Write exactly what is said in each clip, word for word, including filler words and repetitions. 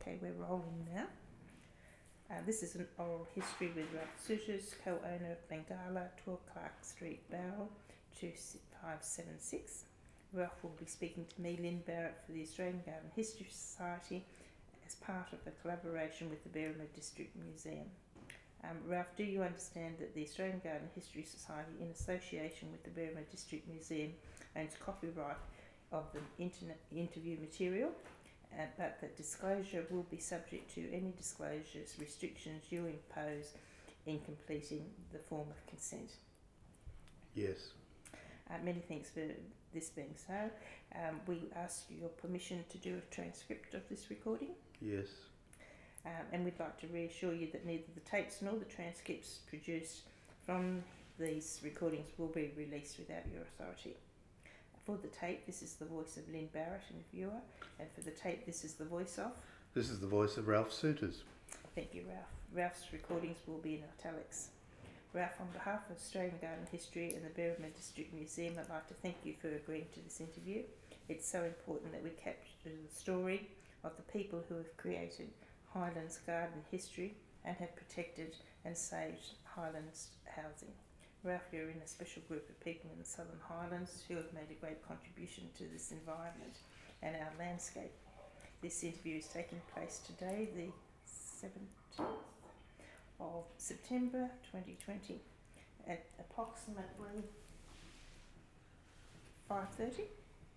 Okay, we're rolling now. Uh, this is an oral history with Ralph Souters, co-owner of Bengala, twelve Clark Street, Bowral, two five seven six. Ralph will be speaking to me, Lynn Barrett, for the Australian Garden History Society as part of a collaboration with the Berrimah District Museum. Um, Ralph, do you understand that the Australian Garden History Society, in association with the Berrimah District Museum, owns copyright of the internet interview material, uh, but that disclosure will be subject to any disclosures, restrictions you impose in completing the form of consent? Yes. Uh, many thanks for this being so. Um, we ask your permission to do a transcript of this recording. Yes. Um, and we'd like to reassure you that neither the tapes nor the transcripts produced from these recordings will be released without your authority. For the tape, this is the voice of Lynn Barrett and the viewer, and for the tape, this is the voice of... This is the voice of Ralph Souters. Thank you, Ralph. Ralph's recordings will be in italics. Ralph, on behalf of Australian Garden History and the Berrimah District Museum, I'd like to thank you for agreeing to this interview. It's so important that we capture the story of the people who have created Highlands garden history and have protected and saved Highlands housing. Ralph, you're in a special group of people in the Southern Highlands who have made a great contribution to this environment and our landscape. This interview is taking place today, the seventeenth of September twenty twenty, at approximately five thirty.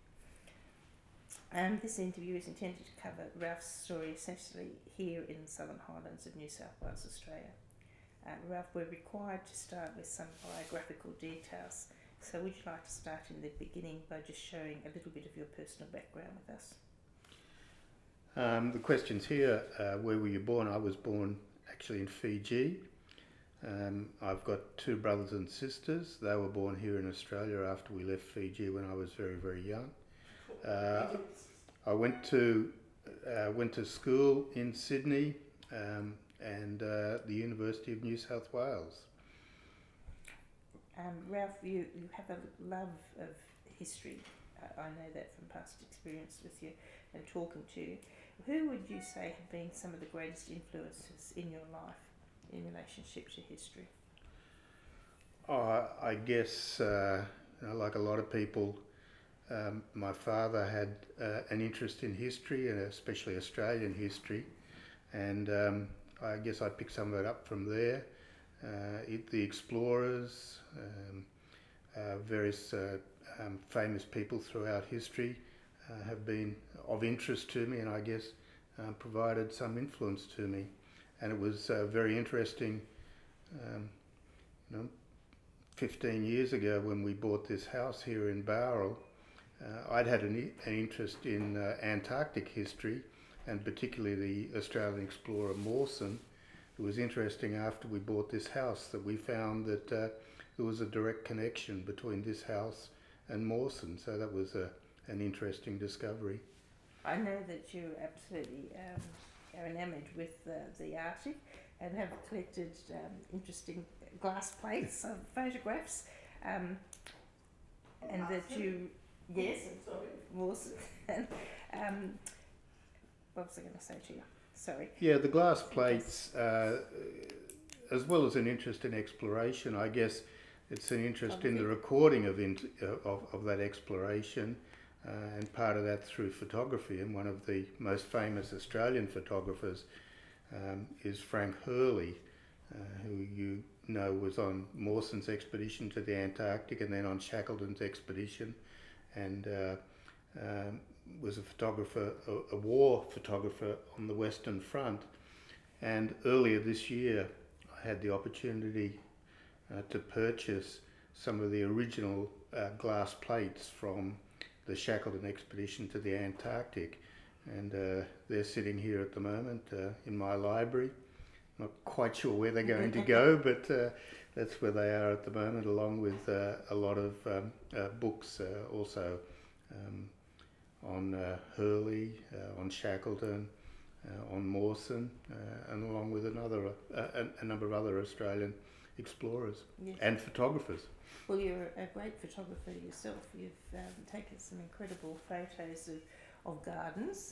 Um, this interview is intended to cover Ralph's story essentially here in the Southern Highlands of New South Wales, Australia. Uh, Ralph, we're required to start with some biographical details, so would you like to start in the beginning by just showing a little bit of your personal background with us? Um, the question's here, uh, where were you born? I was born actually in Fiji. Um, I've got two brothers and sisters. They were born here in Australia after we left Fiji when I was very, very young. Uh, I went to uh, went to school in Sydney um, and uh, the University of New South Wales. Um, Ralph, you, you have a love of history. I, I know that from past experience with you and talking to you. Who would you say have been some of the greatest influences in your life in relationship to history? Oh, I guess, uh, you know, like a lot of people, um, my father had uh, an interest in history, and especially Australian history, and um, I guess I picked some of it up from there. Uh, it, the explorers, um, uh, various uh, um, famous people throughout history uh, have been of interest to me, and I guess um, provided some influence to me. And it was uh, very interesting, um, you know, fifteen years ago when we bought this house here in Bowral. Uh, I'd had an, an interest in uh, Antarctic history, and particularly the Australian explorer Mawson. It was interesting after we bought this house that we found that uh, there was a direct connection between this house and Mawson, so that was a, an interesting discovery. I know that you absolutely um, are enamoured with uh, the Arctic and have collected um, interesting glass plates of photographs, um, and that you, yes, Mawson. um, what was I going to say to you? Sorry. Yeah, the glass plates, uh, as well as an interest in exploration, I guess it's an interest in the recording of, in, uh, of, of that exploration, uh, and part of that through photography. And one of the most famous Australian photographers um, is Frank Hurley, uh, who you know was on Mawson's expedition to the Antarctic and then on Shackleton's expedition, and uh, um, was a photographer, a, a war photographer on the Western Front. And earlier this year I had the opportunity uh, to purchase some of the original uh, glass plates from the Shackleton expedition to the Antarctic, and uh, they're sitting here at the moment uh, in my library. Not quite sure where they're going to go, but uh, that's where they are at the moment, along with uh, a lot of um, uh, books uh, also um, on uh, Hurley, uh, on Shackleton, uh, on Mawson, uh, and along with another uh, a, a number of other Australian explorers, yes, and photographers. Well, you're a great photographer yourself. You've um, taken some incredible photos of, of gardens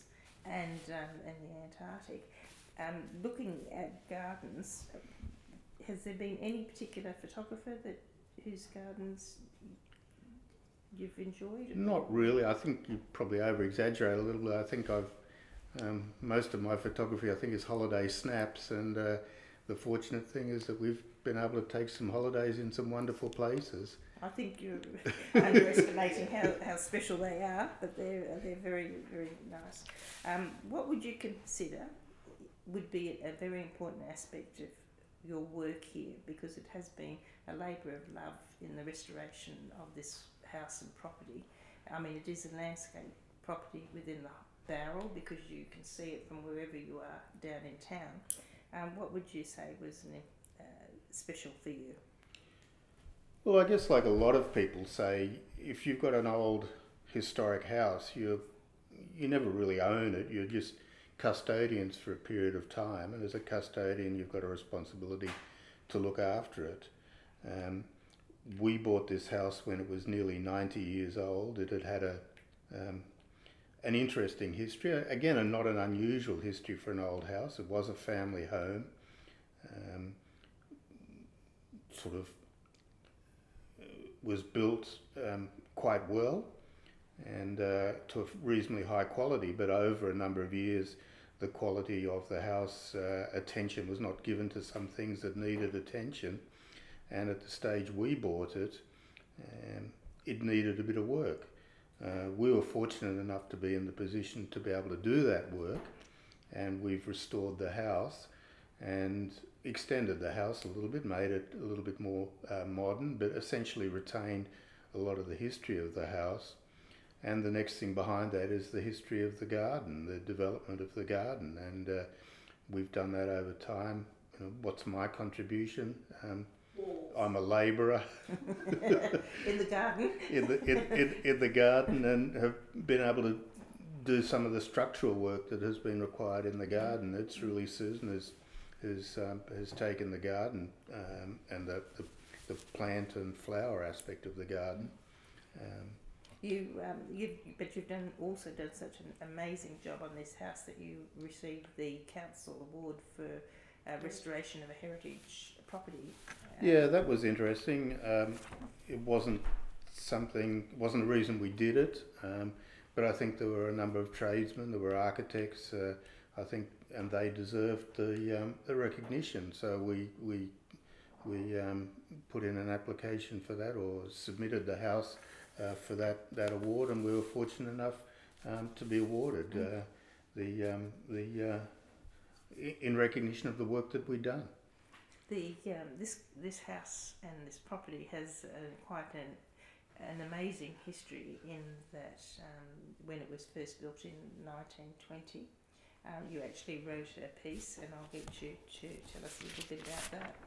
and um, and the Antarctic. Um, looking at gardens, has there been any particular photographer that whose gardens you've enjoyed? Not really. I think you probably over-exaggerate a little bit. I think I've um, most of my photography, I think, is holiday snaps, and uh, the fortunate thing is that we've been able to take some holidays in some wonderful places. I think you're underestimating how, how special they are, but they're they're very very nice. Um, what would you consider would be a very important aspect of your work here, because it has been a labour of love in the restoration of this house and property? I mean, it is a landscape property within the Bowral, because you can see it from wherever you are down in town. Um, what would you say was an, uh, special for you? Well, I guess like a lot of people say, if you've got an old historic house, you you never really own it. You're just custodians for a period of time, and as a custodian, you've got a responsibility to look after it. Um, we bought this house when it was nearly ninety years old. It had had a um, an interesting history. Again, and not an unusual history for an old house. It was a family home, um, sort of was built um, quite well and uh, to a reasonably high quality, but over a number of years the quality of the house, uh, attention was not given to some things that needed attention, and at the stage we bought it, um, it needed a bit of work. Uh, we were fortunate enough to be in the position to be able to do that work, and we've restored the house and extended the house a little bit, made it a little bit more uh, modern, but essentially retained a lot of the history of the house. And the next thing behind that is the history of the garden, the development of the garden, and uh, we've done that over time. You know, what's my contribution? Um, I'm a labourer in the garden. in the in, in, in the garden, and have been able to do some of the structural work that has been required in the garden. It's really Susan who's who's um, has taken the garden um, and the, the the plant and flower aspect of the garden. Um, You, um, you, but you've done also done such an amazing job on this house that you received the council award for uh, restoration of a heritage property. Um, yeah, that was interesting. Um, it wasn't something, wasn't a reason we did it, um, but I think there were a number of tradesmen, there were architects, uh, I think, and they deserved the um, the recognition. So we we we um, put in an application for that, or submitted the house Uh, for that, that award, and we were fortunate enough um, to be awarded uh, the um, the uh, in recognition of the work that we'd done. The um, this this house and this property has uh, quite an an amazing history in that um, when it was first built in nineteen twenty, um, you actually wrote a piece, and I'll get you to tell us a little bit about that.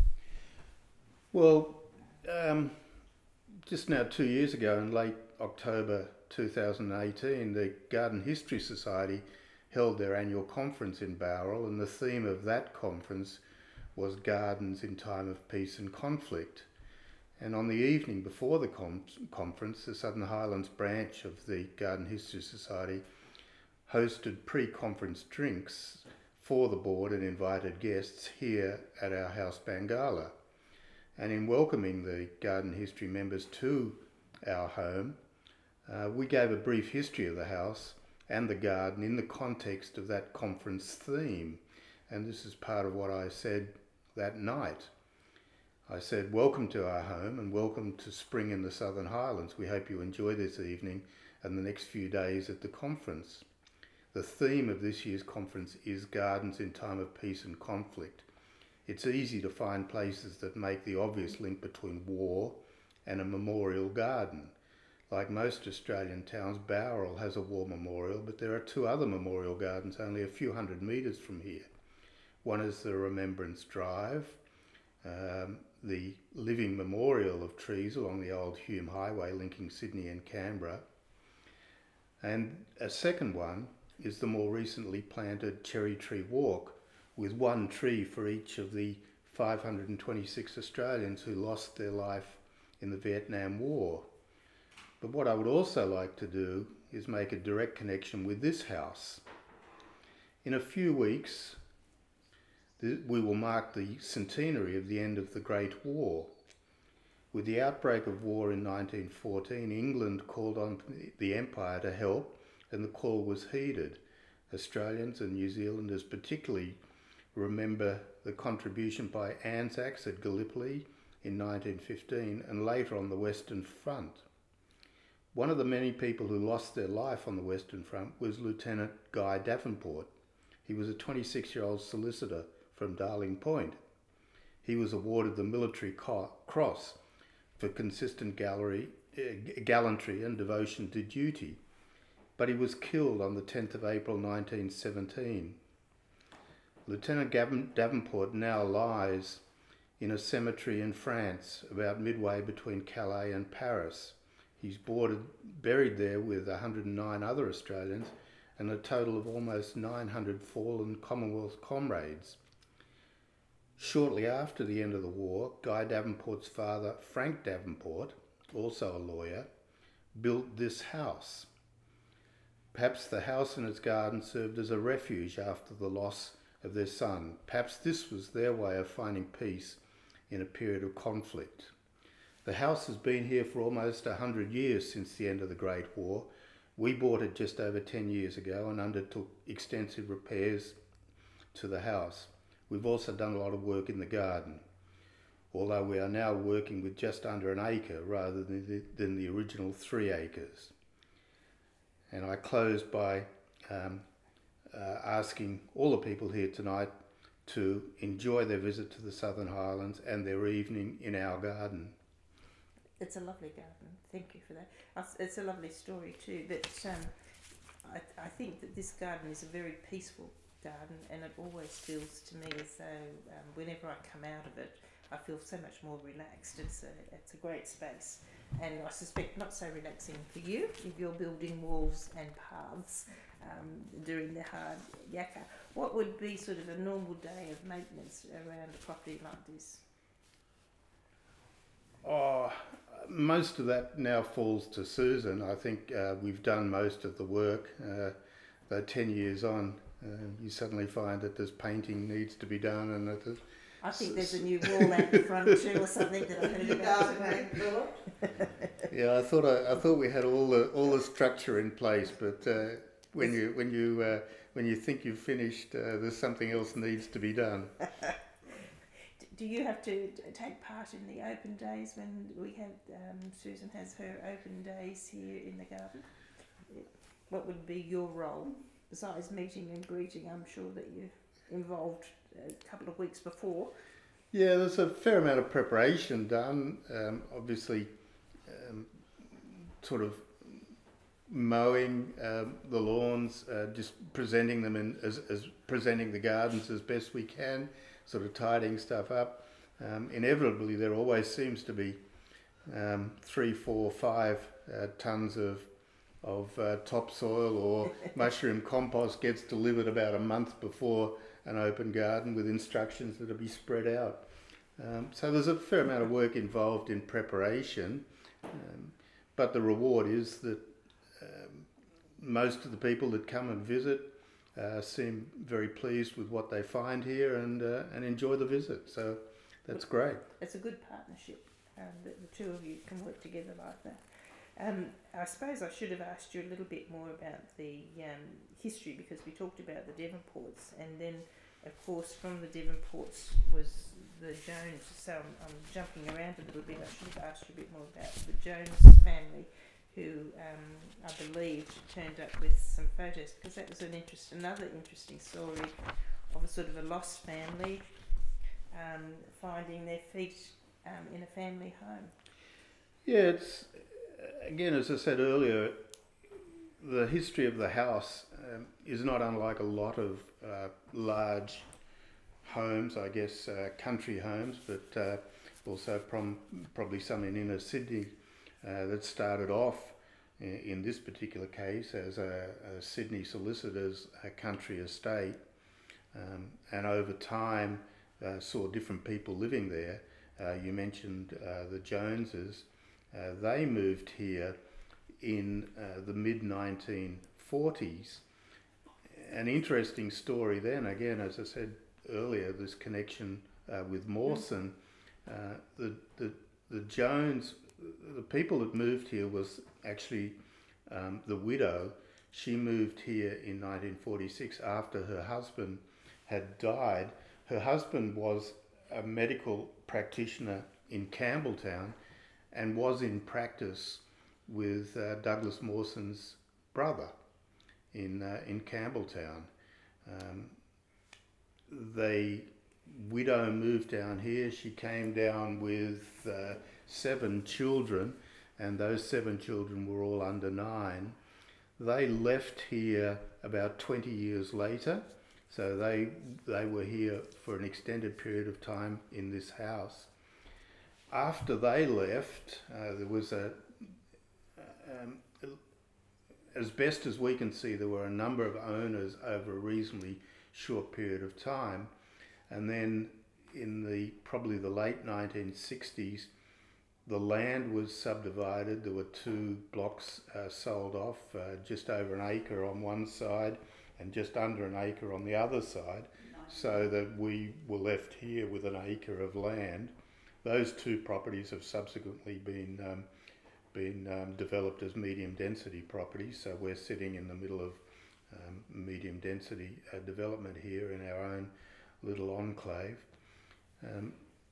Well. Um, Just now two years ago, in late October two thousand eighteen, the Garden History Society held their annual conference in Bowral, and the theme of that conference was Gardens in Time of Peace and Conflict. And on the evening before the com- conference, the Southern Highlands branch of the Garden History Society hosted pre-conference drinks for the board and invited guests here at our house Bangala. And in welcoming the garden history members to our home, uh, we gave a brief history of the house and the garden in the context of that conference theme. And this is part of what I said that night. I said, welcome to our home and welcome to spring in the Southern Highlands. We hope you enjoy this evening and the next few days at the conference. The theme of this year's conference is Gardens in Time of Peace and Conflict. It's easy to find places that make the obvious link between war and a memorial garden. Like most Australian towns, Bowral has a war memorial, but there are two other memorial gardens only a few hundred metres from here. One is the Remembrance Drive, um, the living memorial of trees along the old Hume Highway linking Sydney and Canberra. And a second one is the more recently planted Cherry Tree Walk, with one tree for each of the five hundred twenty-six Australians who lost their life in the Vietnam War. But what I would also like to do is make a direct connection with this house In a few weeks, th- we will mark the centenary of the end of the Great War. With the outbreak of war in nineteen fourteen, England called on the Empire to help, and the call was heeded. Australians and New Zealanders particularly remember the contribution by Anzacs at Gallipoli in nineteen fifteen and later on the Western Front. One of the many people who lost their life on the Western Front was Lieutenant Guy Davenport. He was a twenty-six-year-old solicitor from Darling Point. He was awarded the Military Cross for consistent gallery, uh, gallantry and devotion to duty, but he was killed on the tenth of April nineteen seventeen. Lieutenant Gavin Davenport now lies in a cemetery in France, about midway between Calais and Paris. He's boarded, buried there with one hundred nine other Australians and a total of almost nine hundred fallen Commonwealth comrades. Shortly after the end of the war, Guy Davenport's father, Frank Davenport, also a lawyer, built this house. Perhaps the house and its garden served as a refuge after the loss of their son. Perhaps this was their way of finding peace in a period of conflict. The house has been here for almost one hundred years since the end of the Great War. We bought it just over ten years ago and undertook extensive repairs to the house. We've also done a lot of work in the garden, although we are now working with just under an acre rather than the, than the original three acres. And I close by um, uh, asking all the people here tonight to enjoy their visit to the Southern Highlands and their evening in our garden. It's a lovely garden. Thank you for that. It's a lovely story too. But um, I, I think that this garden is a very peaceful garden, and it always feels to me as though um, whenever I come out of it, I feel so much more relaxed. It's a it's a great space, and I suspect not so relaxing for you if you're building walls and paths um, during the hard yakka. What would be sort of a normal day of maintenance around a property like this? Oh, most of that now falls to Susan. I think uh, we've done most of the work. Uh, though ten years on, uh, you suddenly find that there's painting needs to be done, and that there's I think there's a new wall out the front too, or something that I heard about. Yeah, I thought I, I thought we had all the all the structure in place, but uh, when you when you uh, when you think you've finished, uh, there's something else needs to be done. Do you have to take part in the open days when we have um, Susan has her open days here in the garden? What would be your role besides meeting and greeting? I'm sure that you're involved a couple of weeks before. Yeah, there's a fair amount of preparation done. Um, obviously, um, sort of mowing um, the lawns, uh, just presenting them in as, as presenting the gardens as best we can. Sort of tidying stuff up. Um, inevitably, there always seems to be um, three, four, five uh, tons of of uh, topsoil or mushroom compost gets delivered about a month before an open garden with instructions that will be spread out. Um, so there's a fair amount of work involved in preparation, um, but the reward is that um, most of the people that come and visit Uh, seem very pleased with what they find here and uh, and enjoy the visit. So that's great. It's a good partnership um, that the two of you can work together like that. Um, I suppose I should have asked you a little bit more about the um, history, because we talked about the Devonports, and then of course from the Devonports was the Jones. So I'm, I'm jumping around a little bit. I should have asked you a bit more about the Jones family, who um, I believe turned up with some photos, because that was an interest, another interesting story of a sort of a lost family um, finding their feet um, in a family home. Yeah, it's again, as I said earlier, the history of the house um, is not unlike a lot of uh, large homes, I guess, uh, country homes, but uh, also from probably some in inner Sydney. Uh, that started off in, in this particular case as a, a Sydney solicitor's a country estate, um, and over time uh, saw different people living there. Uh, you mentioned uh, the Joneses. Uh, they moved here in uh, the mid nineteen forties, an interesting story then, again, as I said earlier, this connection uh, with Mawson. Uh, the, the, the Jones, the people that moved here was actually um, the widow. She moved here in nineteen forty-six after her husband had died. Her husband was a medical practitioner in Campbelltown and was in practice with uh, Douglas Mawson's brother in uh, in Campbelltown. Um, the widow moved down here. She came down with uh, seven children, and those seven children were all under nine. They left here about twenty years later, so they they were here for an extended period of time in this house. After they left, uh, there was a, um, as best as we can see, there were a number of owners over a reasonably short period of time. And then in the probably the late nineteen sixties, the land was subdivided. There were two blocks uh, sold off, uh, just over an acre on one side and just under an acre on the other side, so that we were left here with an acre of land. Those two properties have subsequently been um, been um, developed as medium density properties, so we're sitting in the middle of um, medium density uh, development here in our own little enclave. Um,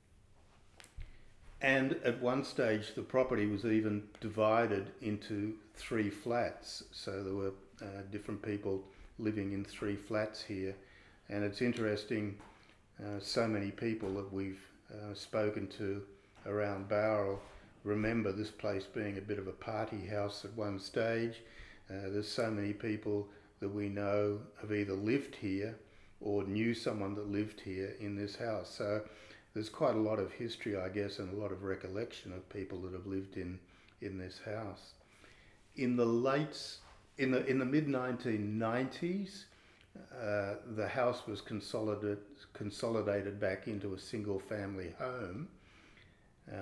and at one stage the property was even divided into three flats, so there were uh, different people living in three flats here. And it's interesting, uh, so many people that we've uh, spoken to around Bowral remember this place being a bit of a party house at one stage. Uh, there's so many people that we know have either lived here or knew someone that lived here in this house. So there's quite a lot of history, I guess, and a lot of recollection of people that have lived in, in this house. In the late, in the in the mid nineteen nineties, uh, the house was consolidated consolidated back into a single family home, uh,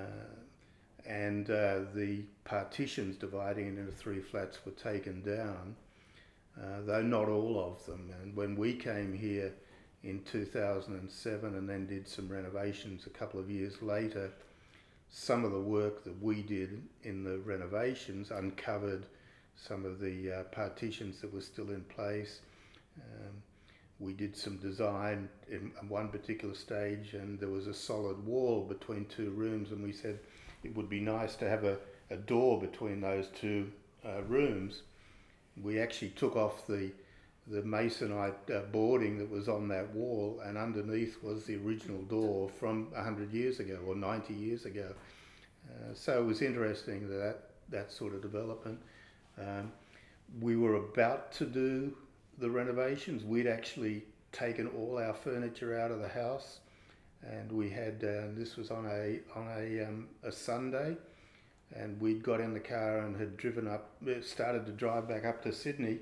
and uh, the partitions dividing it into three flats were taken down. Uh, though not all of them. And when we came here in two thousand seven and then did some renovations a couple of years later, some of the work that we did in the renovations uncovered some of the uh, partitions that were still in place. Um, we did some design in one particular stage, and there was a solid wall between two rooms, and we said it would be nice to have a, a door between those two uh, rooms. We actually took off the the masonite uh, boarding that was on that wall, and underneath was the original door from one hundred years ago or ninety years ago. Uh, so it was interesting that that, that sort of development. Um, we were about to do the renovations. We'd actually taken all our furniture out of the house, and we had uh, this was on a on a um, a Sunday. And we'd got in the car and had driven up, started to drive back up to Sydney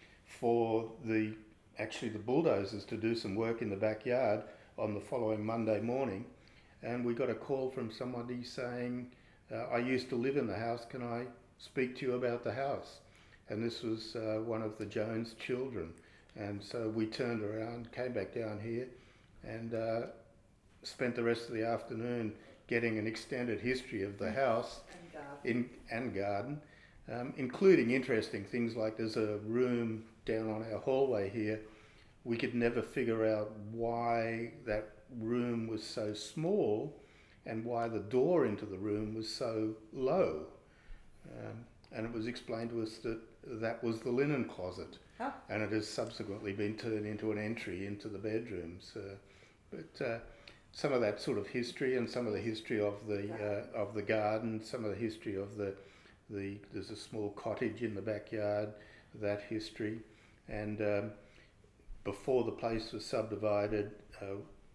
for the, actually the bulldozers to do some work in the backyard on the following Monday morning. And we got a call from somebody saying, uh, I used to live in the house, can I speak to you about the house? And this was uh, one of the Jones children. And so we turned around, came back down here, and uh, spent the rest of the afternoon getting an extended history of the house And garden. in and garden, um, including interesting things like there's a room down on our hallway here. We could never figure out why that room was so small and why the door into the room was so low. Um, and it was explained to us that that was the linen closet. Oh. And it has subsequently been turned into an entry into the bedrooms. Uh, but uh, some of that sort of history, and some of the history of the uh, of the garden, some of the history of the the there's a small cottage in the backyard, that history, and um, before the place was subdivided, uh,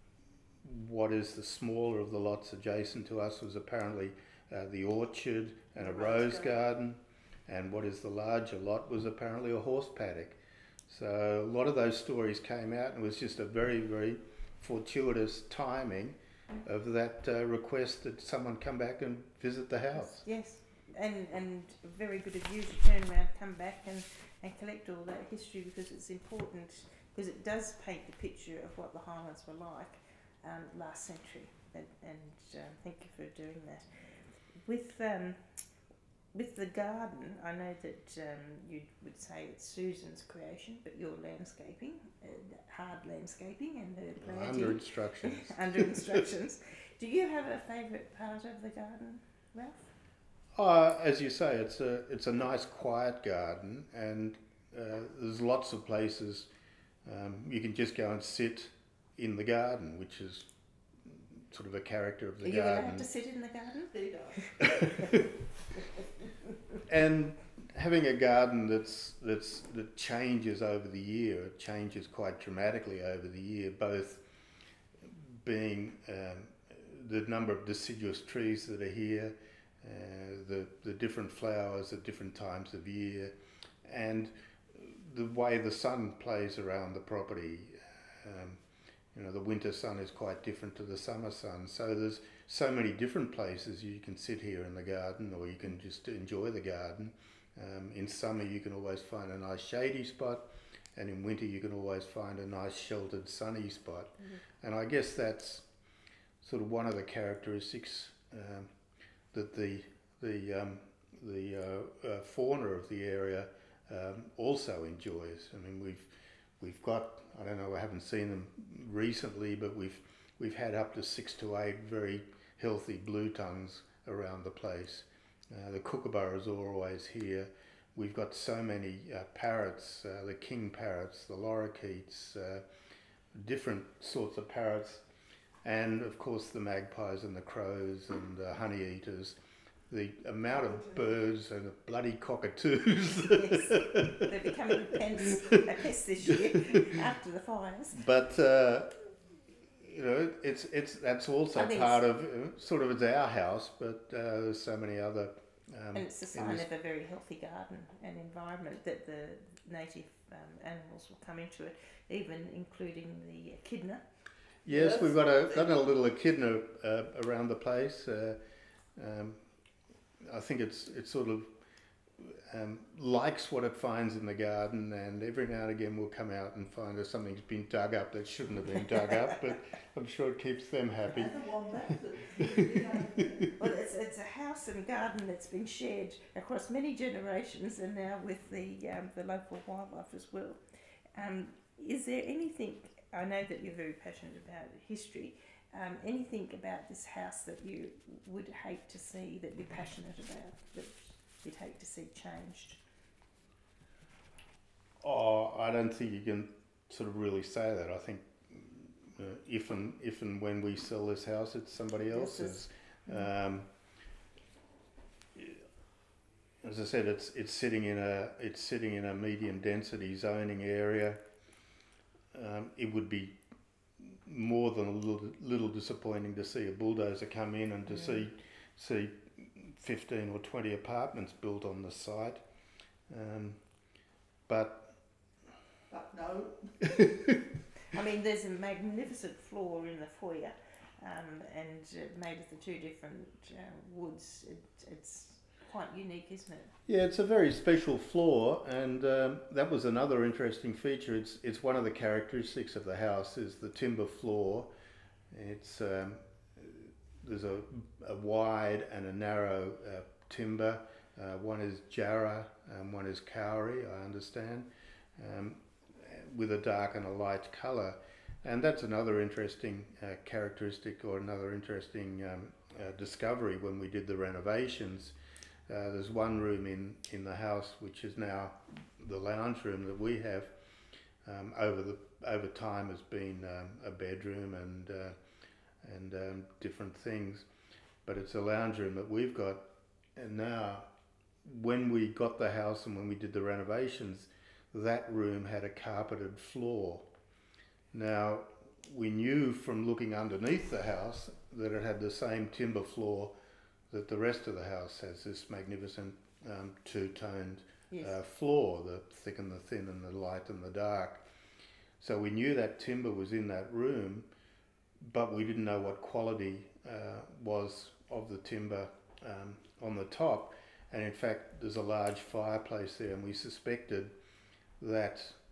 what is the smaller of the lots adjacent to us was apparently uh, the orchard and a rose garden, and what is the larger lot was apparently a horse paddock. So a lot of those stories came out, and it was just a very, very fortuitous timing of that uh, request that someone come back and visit the house. Yes, and and very good of you to turn around, come back and, and collect all that history, because it's important because it does paint the picture of what the Highlands were like um, last century, and, and um, thank you for doing that. With um, with the garden, I know that um, you would say it's Susan's creation, but your landscaping, uh, hard landscaping, and her planting under instructions. under instructions. Do you have a favourite part of the garden, Ralph? Uh, as you say, it's a it's a nice, quiet garden, and uh, there's lots of places um, you can just go and sit in the garden, which is sort of a character of the Are garden. you allowed to sit in the garden? Do you? And having a garden that's that's that changes over the year, it changes quite dramatically over the year, both being um, the number of deciduous trees that are here, uh, the the different flowers at different times of year, and the way the sun plays around the property. Um, you know, the winter sun is quite different to the summer sun, so there's so many different places you can sit here in the garden, or you can just enjoy the garden. Um, in summer you can always find a nice shady spot, and in winter you can always find a nice sheltered sunny spot. Mm-hmm. And I guess that's sort of one of the characteristics um, that the the um, the uh, uh, fauna of the area um, also enjoys. I mean, we've we've got, I don't know, I haven't seen them recently, but we've we've had up to six to eight very healthy blue tongues around the place. Uh, the kookaburras are always here. We've got so many uh, parrots, uh, the king parrots, the lorikeets, uh, different sorts of parrots, and of course the magpies and the crows and the honey eaters. The amount of birds and the bloody cockatoos. Yes, they're becoming pest, a pest this year after the fires. But uh, you know, it's it's that's also part of uh, sort of it's our house, but uh, there's so many other. Um, and it's a sign of a very healthy garden and environment that the native um, animals will come into it, even including the echidna. Yes, yes. We've got a got a little echidna uh, around the place. Uh, um, I think it's it's sort of um, likes what it finds in the garden, and every now and again will come out and find that something's been dug up that shouldn't have been dug up, but I'm sure it keeps them happy. Well, it's, it's a house and garden that's been shared across many generations, and now with the um, the local wildlife as well. Um, is there anything, I know that you're very passionate about history, Um, anything about this house that you would hate to see, that you're passionate about, that you'd hate to see changed? Oh, I don't think you can sort of really say that. I think uh, if and if and when we sell this house, it's somebody else's. Um, as I said, it's it's sitting in a it's sitting in a medium density zoning area. Um, it would be more than a little, little disappointing to see a bulldozer come in and to yeah. see see fifteen or twenty apartments built on the site. Um, but but no. I mean, there's a magnificent floor in the foyer, um, and uh, made of the two different uh, woods. It, it's quite unique, isn't it? Yeah, it's a very special floor, and um, that was another interesting feature. It's it's one of the characteristics of the house is the timber floor. It's um, there's a, a wide and a narrow uh, timber. Uh, one is Jarrah and one is Kauri, I understand, um, with a dark and a light colour. And that's another interesting uh, characteristic, or another interesting um, uh, discovery when we did the renovations. Uh, there's one room in, in the house which is now the lounge room that we have. Um, over the over time has been um, a bedroom and uh, and um, different things, but it's a lounge room that we've got. And now, when we got the house and when we did the renovations, that room had a carpeted floor. Now, we knew from looking underneath the house that it had the same timber floor that the rest of the house has, this magnificent um, two-toned yes. uh, floor, the thick and the thin and the light and the dark. So we knew that timber was in that room, but we didn't know what quality uh, was of the timber um, on the top. And in fact, there's a large fireplace there, and we suspected that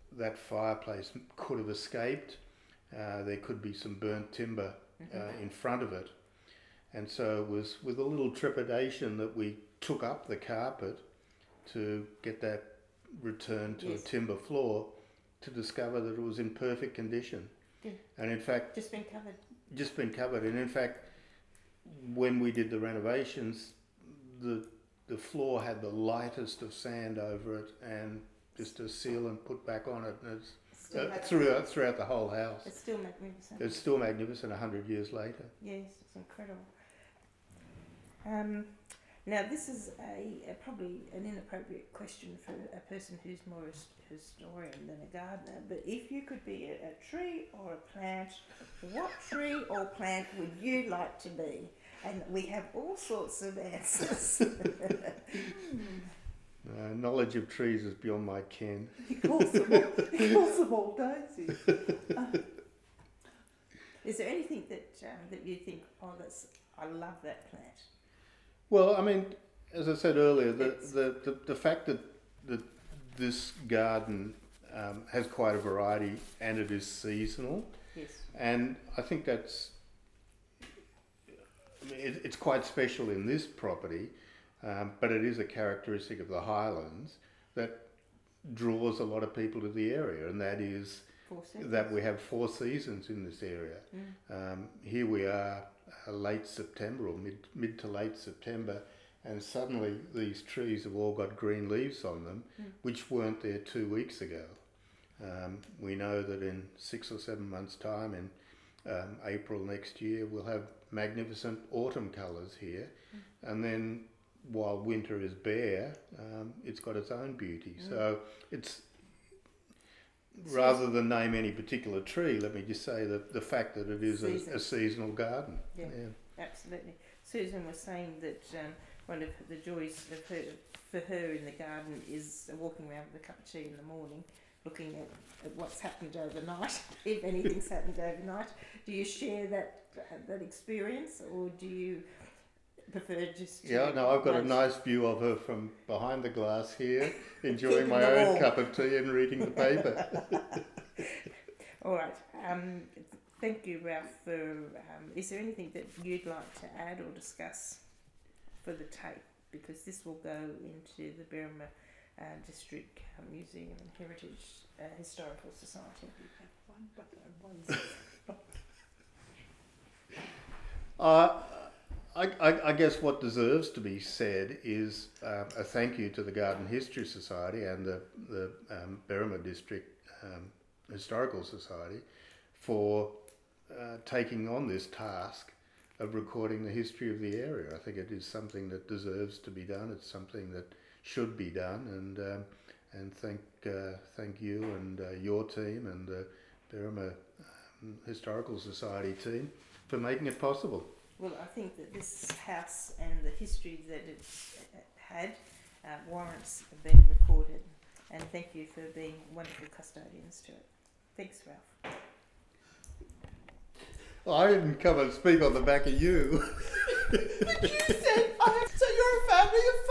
that fireplace could have escaped. Uh, there could be some burnt timber uh, mm-hmm. in front of it. And so it was with a little trepidation that we took up the carpet to get that returned to yes. a timber floor, to discover that it was in perfect condition. Yeah. And in fact... Just been covered. Just been covered. And in fact, when we did the renovations, the the floor had the lightest of sand over it, and just a sealant put back on it. And it's uh, throughout, throughout the whole house. It's still magnificent. It's still magnificent a hundred years later. Yes, it's incredible. Um, now, this is a, a probably an inappropriate question for a person who's more a historian than a gardener, but if you could be a, a tree or a plant, what tree or plant would you like to be? And we have all sorts of answers. uh, knowledge of trees is beyond my ken. He calls them all, he calls them all daisies. Uh, is there anything that um, that you think, oh, that's, I love that plant? Well, I mean, as I said earlier, the, the, the, the fact that, that this garden um, has quite a variety and it is seasonal. Yes. And I think that's, I mean, it, it's quite special in this property, um, but it is a characteristic of the Highlands that draws a lot of people to the area, and that is that we have four seasons in this area. Mm. Um, here we are, uh, late September or mid mid to late September, and suddenly these trees have all got green leaves on them, mm. which weren't there two weeks ago. Um, we know that in six or seven months' time, in um, April next year, we'll have magnificent autumn colours here, mm. and then while winter is bare, um, it's got its own beauty. Mm. So it's, rather than name any particular tree, let me just say that the fact that it is a, a seasonal garden. Yeah, yeah, absolutely. Susan was saying that um, one of the joys of her, for her in the garden is walking around with a cup of tea in the morning, looking at, at what's happened overnight, if anything's happened overnight. Do you share that uh, that experience, or do you prefer just to... Yeah, no, I've got a nice view of her from behind the glass here, enjoying my own wall. cup of tea and reading the paper. All right. Um, thank you, Ralph. For um, is there anything that you'd like to add or discuss for the tape? Because this will go into the Berrima uh, District Museum and Heritage uh, Historical Society. uh, I, I, I guess what deserves to be said is uh, a thank you to the Garden History Society and the, the um, Berrima District um, Historical Society for uh, taking on this task of recording the history of the area. I think it is something that deserves to be done. It's something that should be done, and um, and thank uh, thank you and uh, your team and the Berrima um, Historical Society team for making it possible. Well, I think that this house and the history that it's had uh, warrants being recorded, and thank you for being wonderful custodians to it. Thanks, Ralph. Well, I didn't come and speak on the back of you. But you said, oh, so you're a family of